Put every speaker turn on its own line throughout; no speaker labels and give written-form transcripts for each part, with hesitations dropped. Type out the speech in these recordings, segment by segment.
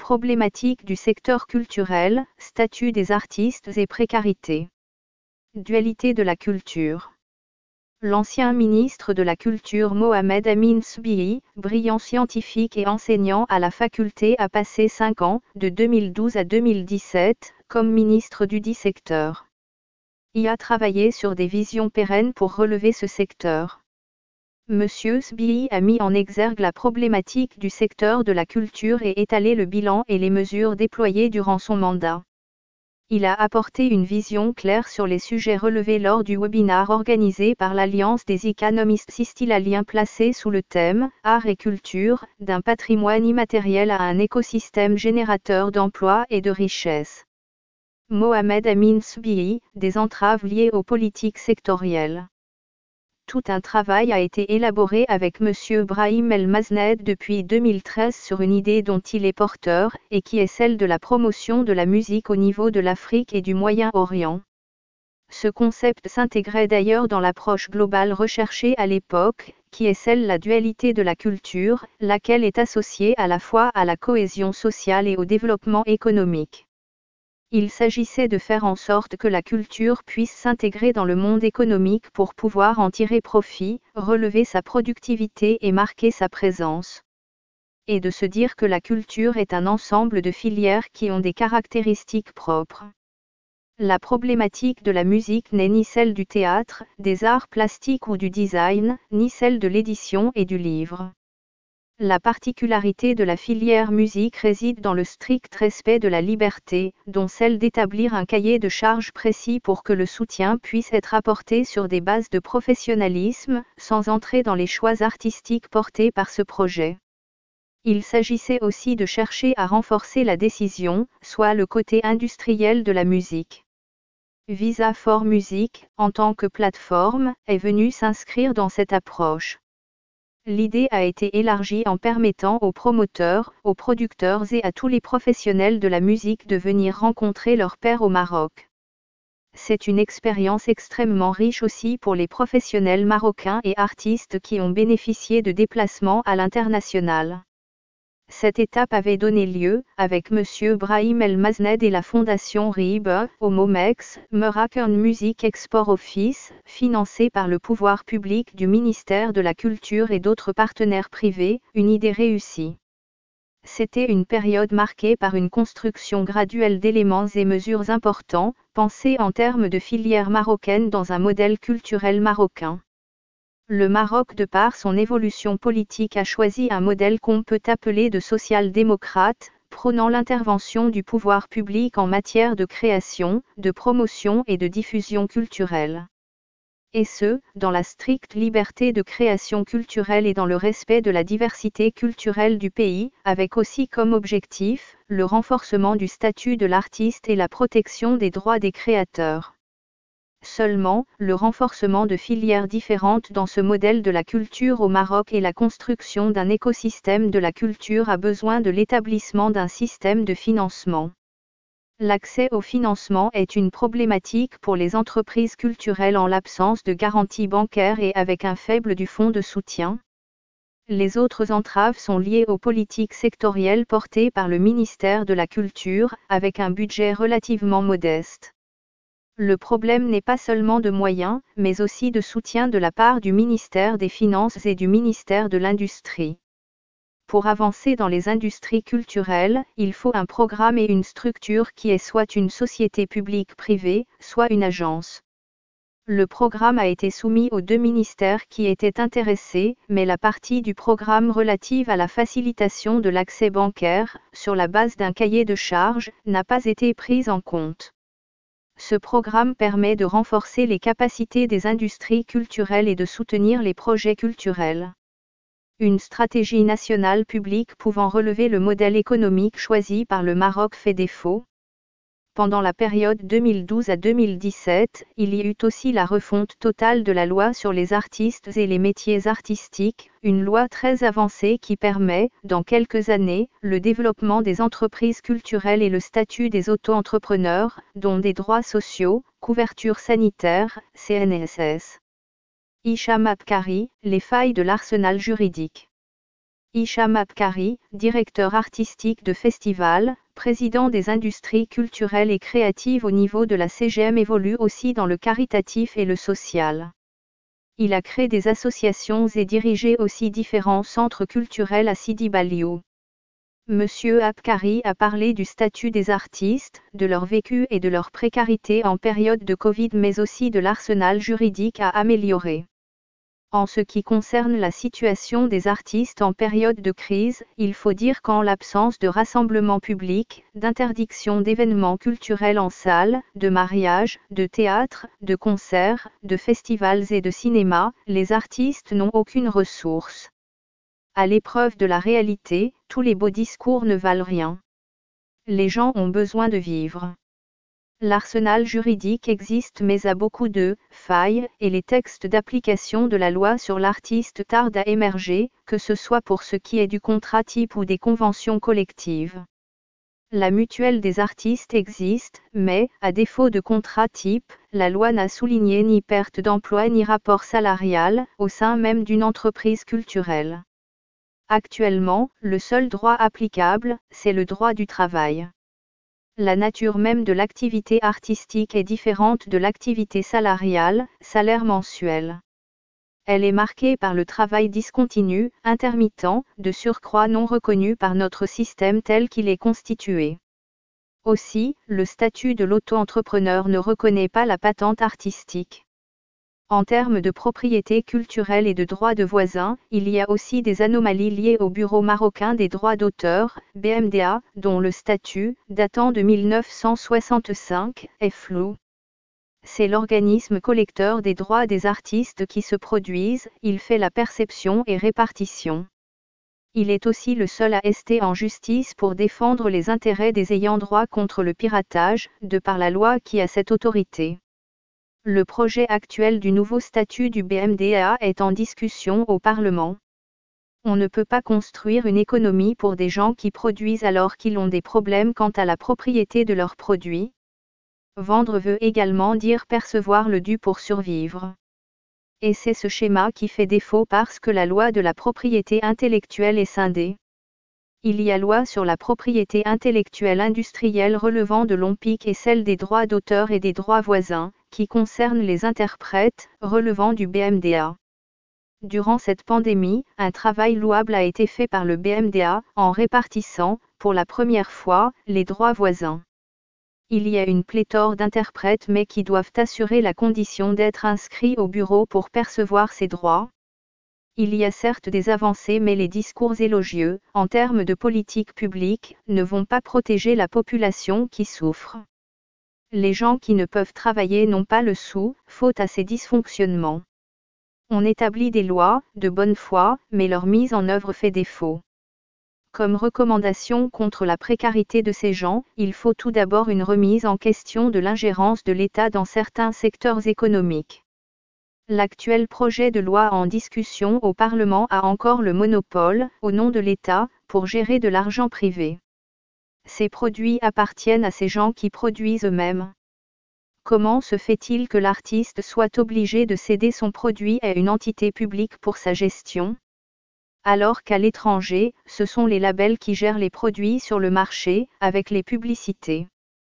Problématiques du secteur culturel, statut des artistes et précarité. Dualité de la culture. L'ancien ministre de la Culture Mohamed Amin Sbihi, brillant scientifique et enseignant à la faculté, a passé 5 ans, de 2012 à 2017, comme ministre du dit secteur. Il a travaillé sur des visions pérennes pour relever ce secteur. Monsieur Sbihi a mis en exergue la problématique du secteur de la culture et étalé le bilan et les mesures déployées durant son mandat. Il a apporté une vision claire sur les sujets relevés lors du webinaire organisé par l'Alliance des économistes sistilaliens placé sous le thème « Art et culture, d'un patrimoine immatériel à un écosystème générateur d'emplois et de richesses ». Mohamed Amin Sbihi, des entraves liées aux politiques sectorielles. Tout un travail a été élaboré avec M. Brahim El Mazned depuis 2013 sur une idée dont il est porteur, et qui est celle de la promotion de la musique au niveau de l'Afrique et du Moyen-Orient. Ce concept s'intégrait d'ailleurs dans l'approche globale recherchée à l'époque, qui est celle de la dualité de la culture, laquelle est associée à la fois à la cohésion sociale et au développement économique. Il s'agissait de faire en sorte que la culture puisse s'intégrer dans le monde économique pour pouvoir en tirer profit, relever sa productivité et marquer sa présence. Et de se dire que la culture est un ensemble de filières qui ont des caractéristiques propres. La problématique de la musique n'est ni celle du théâtre, des arts plastiques ou du design, ni celle de l'édition et du livre. La particularité de la filière musique réside dans le strict respect de la liberté, dont celle d'établir un cahier de charges précis pour que le soutien puisse être apporté sur des bases de professionnalisme, sans entrer dans les choix artistiques portés par ce projet. Il s'agissait aussi de chercher à renforcer la décision, soit le côté industriel de la musique. Visa for Music, en tant que plateforme, est venu s'inscrire dans cette approche. L'idée a été élargie en permettant aux promoteurs, aux producteurs et à tous les professionnels de la musique de venir rencontrer leurs pairs au Maroc. C'est une expérience extrêmement riche aussi pour les professionnels marocains et artistes qui ont bénéficié de déplacements à l'international. Cette étape avait donné lieu, avec M. Brahim El Mazned et la Fondation RIB, au MOMEX, Moroccan Music Export Office, financé par le pouvoir public du ministère de la Culture et d'autres partenaires privés, une idée réussie. C'était une période marquée par une construction graduelle d'éléments et mesures importants, pensés en termes de filière marocaine dans un modèle culturel marocain. Le Maroc, de par son évolution politique, a choisi un modèle qu'on peut appeler de social-démocrate, prônant l'intervention du pouvoir public en matière de création, de promotion et de diffusion culturelle. Et ce, dans la stricte liberté de création culturelle et dans le respect de la diversité culturelle du pays, avec aussi comme objectif, le renforcement du statut de l'artiste et la protection des droits des créateurs. Seulement, le renforcement de filières différentes dans ce modèle de la culture au Maroc et la construction d'un écosystème de la culture a besoin de l'établissement d'un système de financement. L'accès au financement est une problématique pour les entreprises culturelles en l'absence de garantie bancaire et avec un faible du fonds de soutien. Les autres entraves sont liées aux politiques sectorielles portées par le ministère de la Culture, avec un budget relativement modeste. Le problème n'est pas seulement de moyens, mais aussi de soutien de la part du ministère des Finances et du ministère de l'Industrie. Pour avancer dans les industries culturelles, il faut un programme et une structure qui est soit une société publique-privée, soit une agence. Le programme a été soumis aux 2 ministères qui étaient intéressés, mais la partie du programme relative à la facilitation de l'accès bancaire, sur la base d'un cahier de charges, n'a pas été prise en compte. Ce programme permet de renforcer les capacités des industries culturelles et de soutenir les projets culturels. Une stratégie nationale publique pouvant relever le modèle économique choisi par le Maroc fait défaut. Pendant la période 2012 à 2017, il y eut aussi la refonte totale de la loi sur les artistes et les métiers artistiques, une loi très avancée qui permet, dans quelques années, le développement des entreprises culturelles et le statut des auto-entrepreneurs, dont des droits sociaux, couverture sanitaire, CNSS. Hicham Abkari, les failles de l'arsenal juridique. Hicham Abkari, directeur artistique de festival, président des industries culturelles et créatives au niveau de la CGM, évolue aussi dans le caritatif et le social. Il a créé des associations et dirigé aussi différents centres culturels à Sidi Balio. Monsieur Abkari a parlé du statut des artistes, de leur vécu et de leur précarité en période de Covid, mais aussi de l'arsenal juridique à améliorer. En ce qui concerne la situation des artistes en période de crise, il faut dire qu'en l'absence de rassemblements publics, d'interdiction d'événements culturels en salle, de mariages, de théâtre, de concerts, de festivals et de cinéma, les artistes n'ont aucune ressource. À l'épreuve de la réalité, tous les beaux discours ne valent rien. Les gens ont besoin de vivre. L'arsenal juridique existe mais a beaucoup de failles, et les textes d'application de la loi sur l'artiste tardent à émerger, que ce soit pour ce qui est du contrat type ou des conventions collectives. La mutuelle des artistes existe, mais, à défaut de contrat type, la loi n'a souligné ni perte d'emploi ni rapport salarial, au sein même d'une entreprise culturelle. Actuellement, le seul droit applicable, c'est le droit du travail. La nature même de l'activité artistique est différente de l'activité salariale, salaire mensuel. Elle est marquée par le travail discontinu, intermittent, de surcroît non reconnu par notre système tel qu'il est constitué. Aussi, le statut de l'auto-entrepreneur ne reconnaît pas la patente artistique. En termes de propriété culturelle et de droits de voisins, il y a aussi des anomalies liées au Bureau marocain des droits d'auteur, BMDA, dont le statut, datant de 1965, est flou. C'est l'organisme collecteur des droits des artistes qui se produisent, il fait la perception et répartition. Il est aussi le seul à ester en justice pour défendre les intérêts des ayants droit contre le piratage, de par la loi qui a cette autorité. Le projet actuel du nouveau statut du BMDA est en discussion au Parlement. On ne peut pas construire une économie pour des gens qui produisent alors qu'ils ont des problèmes quant à la propriété de leurs produits. Vendre veut également dire percevoir le dû pour survivre. Et c'est ce schéma qui fait défaut parce que la loi de la propriété intellectuelle est scindée. Il y a loi sur la propriété intellectuelle industrielle relevant de l'OMPIC et celle des droits d'auteur et des droits voisins, qui concernent les interprètes, relevant du BMDA. Durant cette pandémie, un travail louable a été fait par le BMDA, en répartissant, pour la première fois, les droits voisins. Il y a une pléthore d'interprètes mais qui doivent assurer la condition d'être inscrits au bureau pour percevoir ces droits. Il y a certes des avancées mais les discours élogieux, en termes de politique publique, ne vont pas protéger la population qui souffre. Les gens qui ne peuvent travailler n'ont pas le sou, faute à ces dysfonctionnements. On établit des lois, de bonne foi, mais leur mise en œuvre fait défaut. Comme recommandation contre la précarité de ces gens, il faut tout d'abord une remise en question de l'ingérence de l'État dans certains secteurs économiques. L'actuel projet de loi en discussion au Parlement a encore le monopole, au nom de l'État, pour gérer de l'argent privé. Ces produits appartiennent à ces gens qui produisent eux-mêmes. Comment se fait-il que l'artiste soit obligé de céder son produit à une entité publique pour sa gestion ? Alors qu'à l'étranger, ce sont les labels qui gèrent les produits sur le marché, avec les publicités.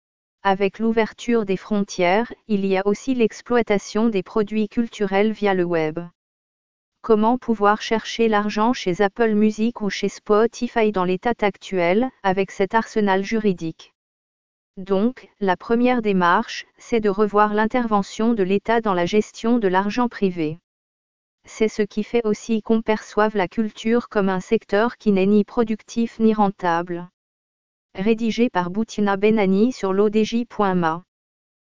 Avec l'ouverture des frontières, il y a aussi l'exploitation des produits culturels via le web. Comment pouvoir chercher l'argent chez Apple Music ou chez Spotify dans l'état actuel, avec cet arsenal juridique ? Donc, la première démarche, c'est de revoir l'intervention de l'État dans la gestion de l'argent privé. C'est ce qui fait aussi qu'on perçoive la culture comme un secteur qui n'est ni productif ni rentable. Rédigé par Boutina Benani sur l'odj.ma